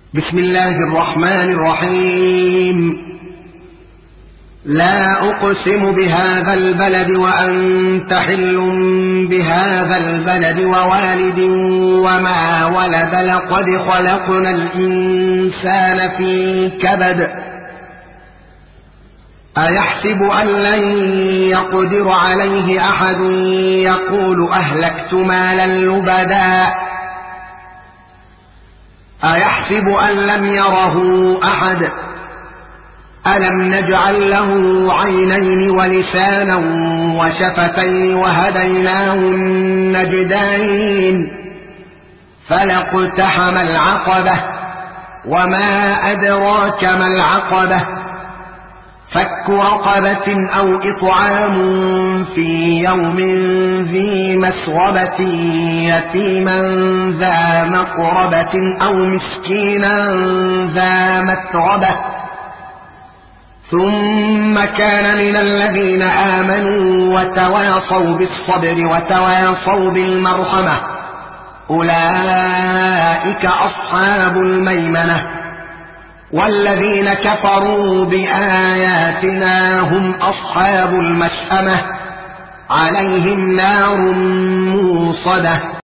بسم الله الرحمن الرحيم. لا أقسم بهذا البلد وأنت حل بهذا البلد ووالد وما ولد. لقد خلقنا الإنسان في كبد. أيحسب أن لن يقدر عليه أحد. يقول أهلكت مالا لبدا. أيحسب أن لم يره أحد. ألم نجعل له عينين ولسانا وشفتين وهديناه النجدين. فلاقتحم العقبة وما أدراك ما العقبة. فك رقبة أو إطعام في يوم ذي مسغبة يتيما ذا مقربة أو مسكينا ذا متربة. ثم كان من الذين آمنوا وتواصوا بالصبر وتواصوا بالمرحمة. أولئك أصحاب الميمنة. والذين كفروا بآياتنا هم أصحاب المشأمة. عليهم نار موصدة.